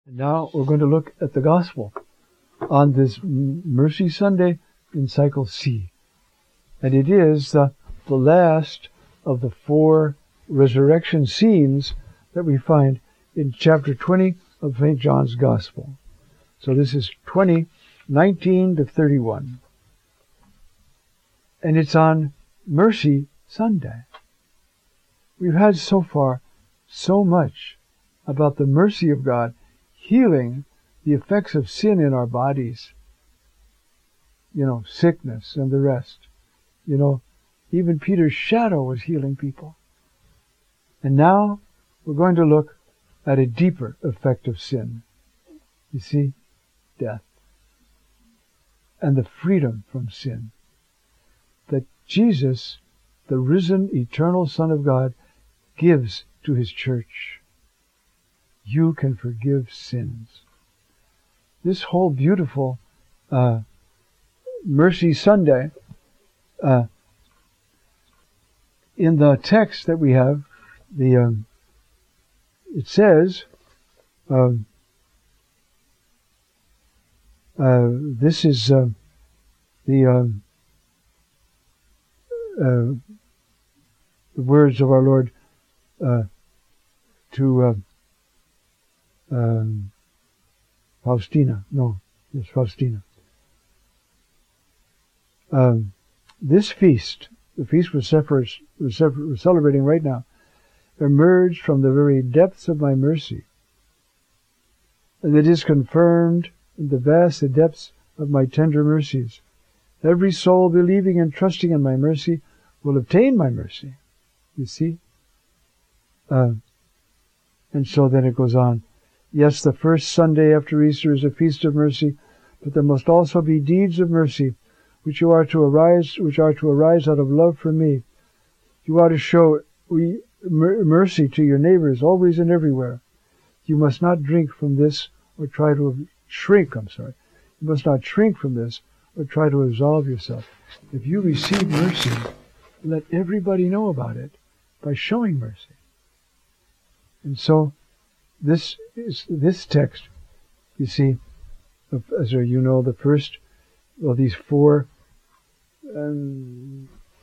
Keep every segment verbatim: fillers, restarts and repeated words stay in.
Now we're going to look at the Gospel on this Mercy Sunday in Cycle C. And it is the, the last of the four resurrection scenes that we find in chapter twenty of Saint John's Gospel. So this is twenty, nineteen to thirty-one. And it's on Mercy Sunday. We've had so far so much about the mercy of God healing the effects of sin in our bodies. You know, sickness and the rest. You know, even Peter's shadow was healing people. And now we're going to look at a deeper effect of sin. You see, death. And the freedom from sin. That Jesus, the risen, eternal Son of God, gives to His church. You can forgive sins. This whole beautiful uh, Mercy Sunday, uh, in the text that we have, the um, it says, um, uh, this is uh, the um, uh, the words of our Lord uh, to uh, um, Faustina. No, it's Faustina. Um, this feast, the feast we're, separate, we're, separate, we're celebrating right now, emerged from the very depths of my mercy. And it is confirmed in the vast depths of my tender mercies. Every soul believing and trusting in my mercy will obtain my mercy. You see? Uh, and so then it goes on. Yes, the first Sunday after Easter is a feast of mercy, but there must also be deeds of mercy, which you are to arise, which are to arise out of love for me. You are to show we, mer- mercy to your neighbors, always and everywhere. You must not drink from this, or try to shrink. I'm sorry. You must not shrink from this, or try to absolve yourself. If you receive mercy, let everybody know about it by showing mercy. And so, this is this text, you see, as you know, the first of these four um,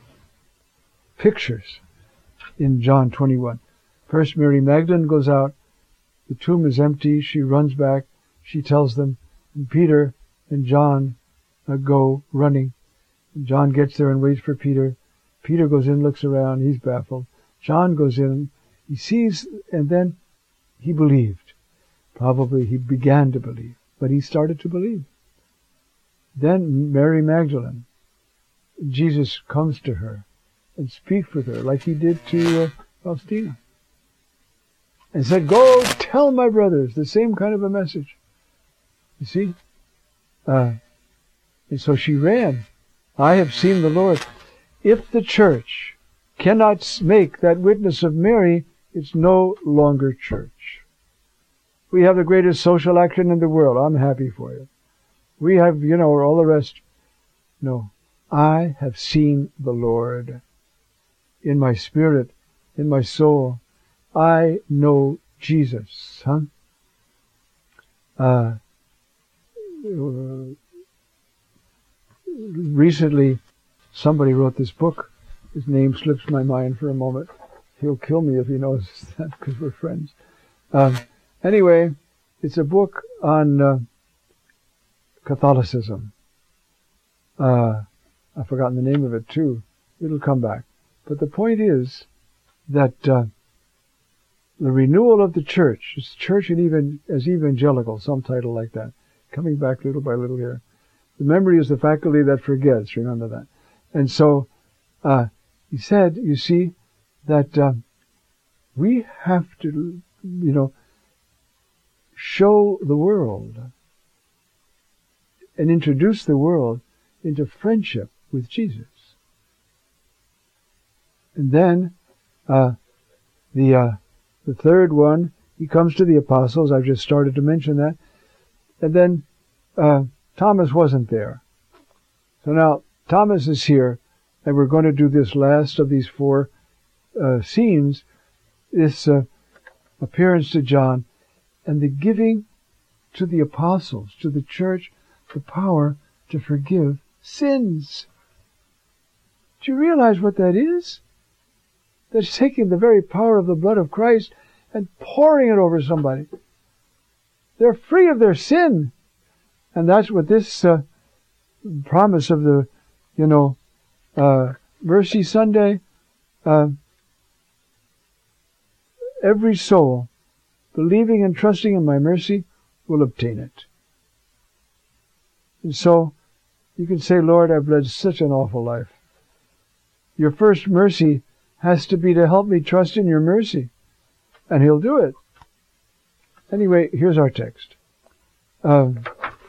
pictures in John twenty-one. First, Mary Magdalene goes out. The tomb is empty. She runs back. She tells them. And Peter and John uh, go running. And John gets there and waits for Peter. Peter goes in, looks around. He's baffled. John goes in. He sees, and then he believed. Probably he began to believe, but he started to believe. Then Mary Magdalene, Jesus comes to her and speaks with her like he did to uh, Faustina. And said, go tell my brothers, the same kind of a message. You see? Uh, and so she ran. I have seen the Lord. If the church cannot make that witness of Mary, it's no longer church. We have the greatest social action in the world. I'm happy for you. We have, you know, all the rest. No. I have seen the Lord in my spirit, in my soul. I know Jesus. Huh? Uh, recently, somebody wrote this book. His name slips my mind for a moment. He'll kill me if he knows that because we're friends. Um, Anyway, it's a book on uh, Catholicism. Uh, I've forgotten the name of it too. It'll come back. But the point is that uh, the renewal of the church, it's church and even as evangelical, some title like that, coming back little by little here. The memory is the faculty that forgets. Remember that. And so uh, he said, you see, that uh, we have to, you know, show the world and introduce the world into friendship with Jesus. And then uh, the uh, the third one, he comes to the apostles. I've just started to mention that. And then uh, Thomas wasn't there. So now Thomas is here, and we're going to do this last of these four uh, scenes, this uh, appearance to John, and the giving to the apostles, to the church, the power to forgive sins. Do you realize what that is? That's taking the very power of the blood of Christ and pouring it over somebody. They're free of their sin. And that's what this uh, promise of the, you know, uh, Mercy Sunday, uh, every soul believing and trusting in my mercy will obtain it. And so you can say, Lord, I've led such an awful life. Your first mercy has to be to help me trust in your mercy. And he'll do it. Anyway, here's our text. Um,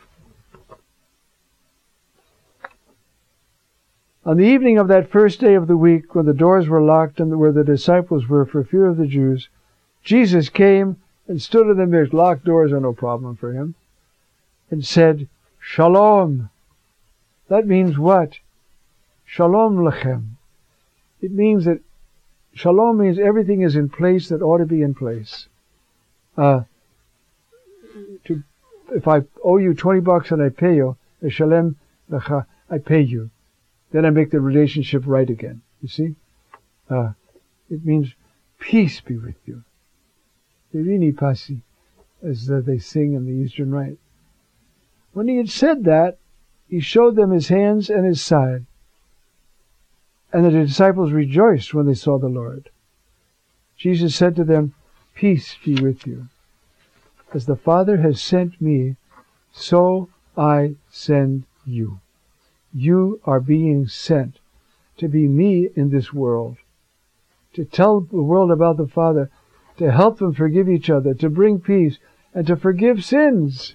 on the evening of that first day of the week, when the doors were locked and where the disciples were for fear of the Jews, Jesus came and stood in the midst. Locked doors are no problem for him. And said, Shalom. That means what? Shalom lechem. It means that Shalom means everything is in place that ought to be in place. Uh, to, if I owe you twenty bucks and I pay you, Shalem lecha, I pay you. Then I make the relationship right again. You see? Uh, it means peace be with you. Irini pasi, as uh, they sing in the Eastern Rite. When he had said that, he showed them his hands and his side. And the disciples rejoiced when they saw the Lord. Jesus said to them, peace be with you. As the Father has sent me, so I send you. You are being sent to be me in this world, to tell the world about the Father, to help them forgive each other, to bring peace, and to forgive sins.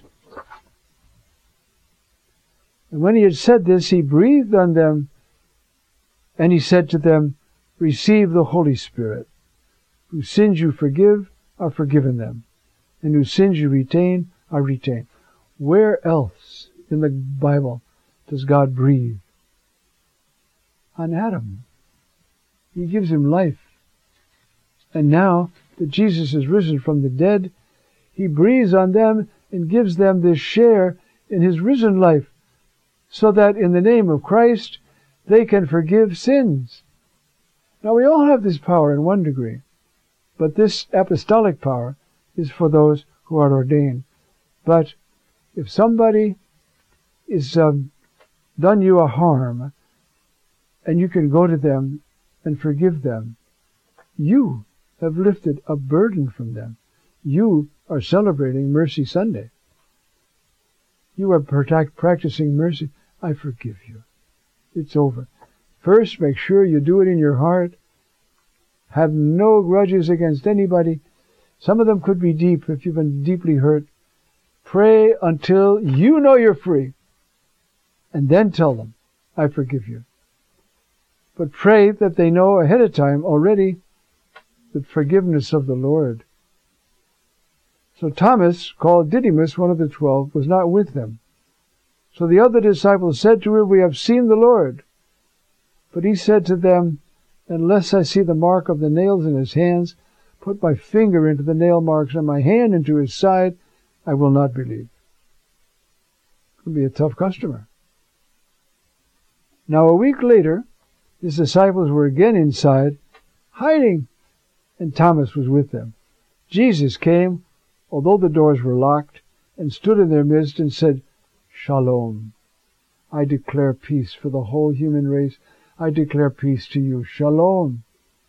And when he had said this, he breathed on them, and he said to them, receive the Holy Spirit. Whose sins you forgive are forgiven them, and whose sins you retain are retained. Where else in the Bible does God breathe? On Adam. He gives him life. And now that Jesus is risen from the dead, he breathes on them and gives them this share in his risen life, so that in the name of Christ they can forgive sins. Now we all have this power in one degree, but this apostolic power is for those who are ordained. But if somebody is um, done you a harm, and you can go to them and forgive them, you have lifted a burden from them. You are celebrating Mercy Sunday. You are practicing mercy. I forgive you. It's over. First, make sure you do it in your heart. Have no grudges against anybody. Some of them could be deep if you've been deeply hurt. Pray until you know you're free. And then tell them, I forgive you. But pray that they know ahead of time already the forgiveness of the Lord. So Thomas, called Didymus, one of the twelve, was not with them. So the other disciples said to him, we have seen the Lord. But he said to them, unless I see the mark of the nails in his hands, put my finger into the nail marks and my hand into his side, I will not believe. It would be a tough customer. Now a week later, his disciples were again inside, hiding, and Thomas was with them. Jesus came, although the doors were locked, and stood in their midst and said, Shalom. I declare peace for the whole human race. I declare peace to you. Shalom.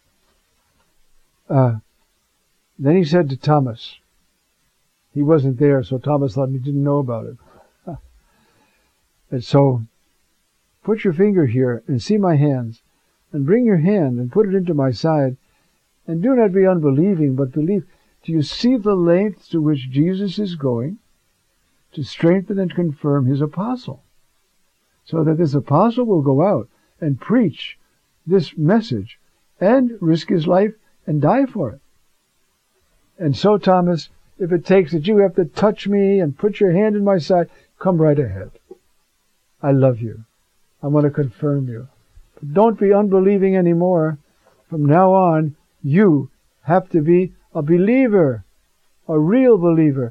Uh, then he said to Thomas, he wasn't there, so Thomas thought he didn't know about it. And so, put your finger here and see my hands, and bring your hand and put it into my side, and do not be unbelieving, but believe. Do you see the lengths to which Jesus is going to strengthen and confirm his apostle? So that this apostle will go out and preach this message and risk his life and die for it. And so, Thomas, if it takes that you have to touch me and put your hand in my side, come right ahead. I love you. I want to confirm you. But don't be unbelieving anymore. From now on, you have to be a believer, a real believer.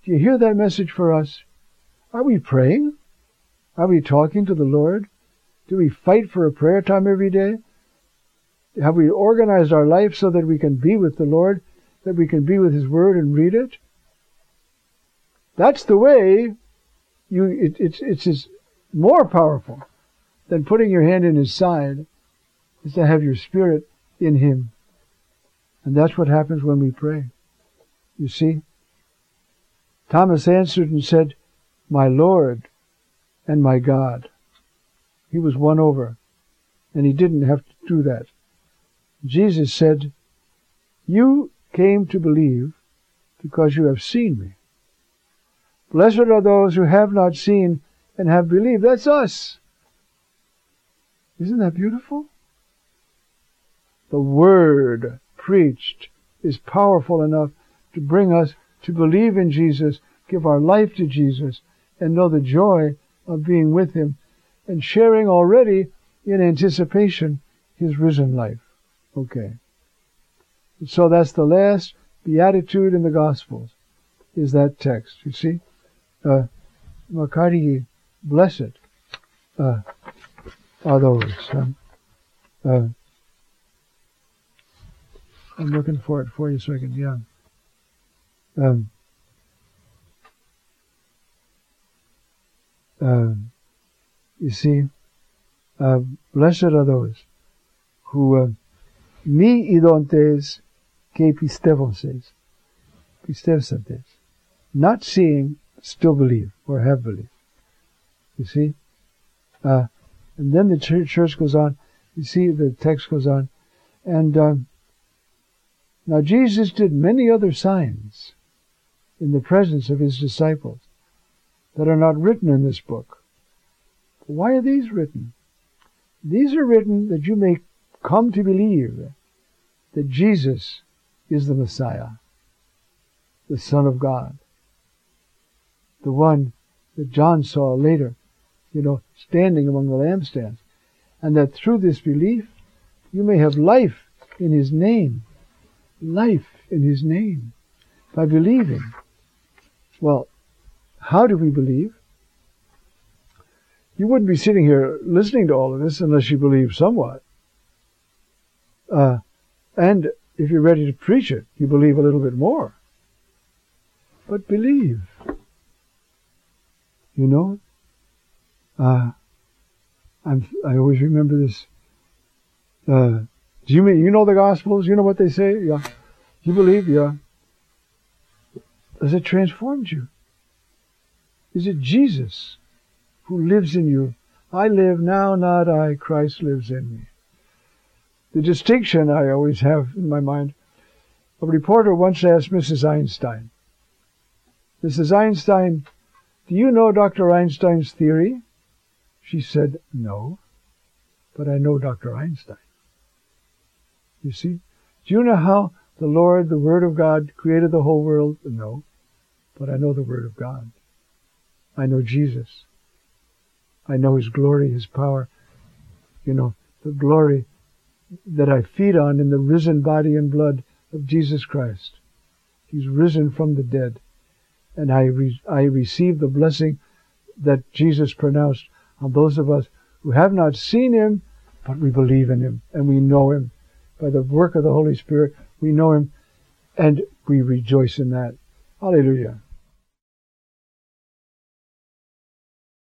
Do you hear that message for us? Are we praying? Are we talking to the Lord? Do we fight for a prayer time every day? Have we organized our life so that we can be with the Lord, that we can be with His Word and read it? That's the way you. It, it's it's it's more powerful than putting your hand in His side, is to have your spirit in Him. And that's what happens when we pray. You see? Thomas answered and said, "My Lord and my God." He was won over, and he didn't have to do that. Jesus said, "You came to believe because you have seen me. Blessed are those who have not seen and have believed." That's us. Isn't that beautiful? The Word preached is powerful enough to bring us to believe in Jesus, give our life to Jesus, and know the joy of being with Him and sharing already in anticipation His risen life. Okay. So that's the last beatitude in the Gospels, is that text. You see? Uh, Makari, blessed uh, are those. Um, uh, I'm looking for it for you so I can, yeah. Um, uh, you see, uh, blessed are those who uh, mi idontes ke pistevonses, pistevsantes, not seeing, still believe, or have believed. You see? Uh, and then the church goes on, you see, the text goes on, and um, now Jesus did many other signs in the presence of His disciples that are not written in this book. Why are these written? These are written that you may come to believe that Jesus is the Messiah, the Son of God, the one that John saw later, you know, standing among the lampstands, and that through this belief you may have life in His name. Life in His name. By believing. Well, how do we believe? You wouldn't be sitting here listening to all of this unless you believe somewhat. Uh, and if you're ready to preach it, you believe a little bit more. But believe. You know? Uh, I'm, I always remember this. Uh, do you mean, you know the Gospels? You know what they say? Yeah. You believe? Yeah. Has it transformed you? Is it Jesus who lives in you? I live now, not I. Christ lives in me. The distinction I always have in my mind. A reporter once asked Missus Einstein, Missus Einstein, do you know Doctor Einstein's theory? She said, no, but I know Doctor Einstein. You see? Do you know how the Lord, the Word of God, created the whole world? No, but I know the Word of God. I know Jesus. I know His glory, His power. You know, the glory that I feed on in the risen body and blood of Jesus Christ. He's risen from the dead. And I, re- I receive the blessing that Jesus pronounced on those of us who have not seen Him, but we believe in Him and we know Him. By the work of the Holy Spirit, we know Him and we rejoice in that. Hallelujah.